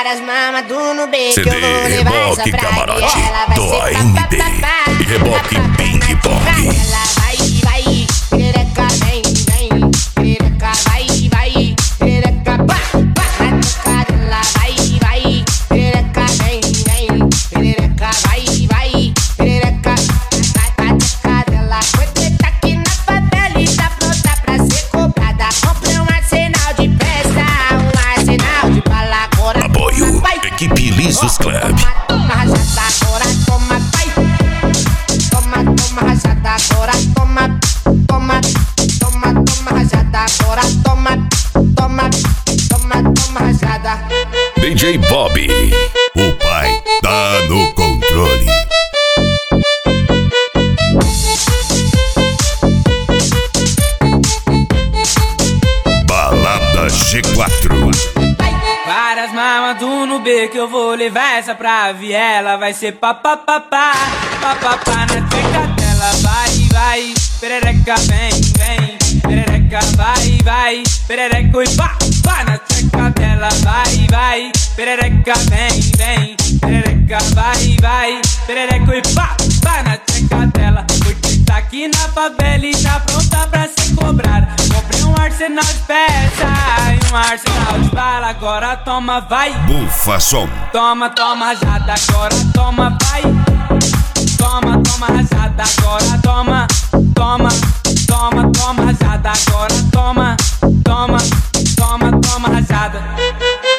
Várias mamas do Nubê que CD eu vou levar essa Reboque pra Camarote ela vai do ser AMB papapá. e Reboque Ping Pong. Ela vai, perereca vem, vem, perereca vai, perereca pá, pá. Na toca dela vai, perereca vem, vem, perereca vai, perereca. Na toca dela foi treta aqui na favela e tá pronta pra ser cobrada. Comprei um arsenal de festa, um arsenal de bala agora. Apoio Equipe Lisos Club. Toma rajada agora, toma pai. Toma rajada agora, toma rajada agora, toma rajada. DJ Bobby, o pai tá no controle. Balada G4. Várias mamas do Nubê que eu vou levar essa pra viela. Vai ser papapá, papapá na tcheca dela. Vai, perereca vem, vem, perereca vai, perereca e pá, pá na tcheca dela. Vai, perereca vem, vem, perereca vai, perereca e pá, pá na tcheca dela. Porque tá aqui na favela e tá pronta pra ser cobrada. Comprei um arsenal de peça e um arsenal de bala. Agora toma, vai. Bufa som. Toma rajada, agora toma, vai. Toma rajada, agora toma rajada, agora toma rajada.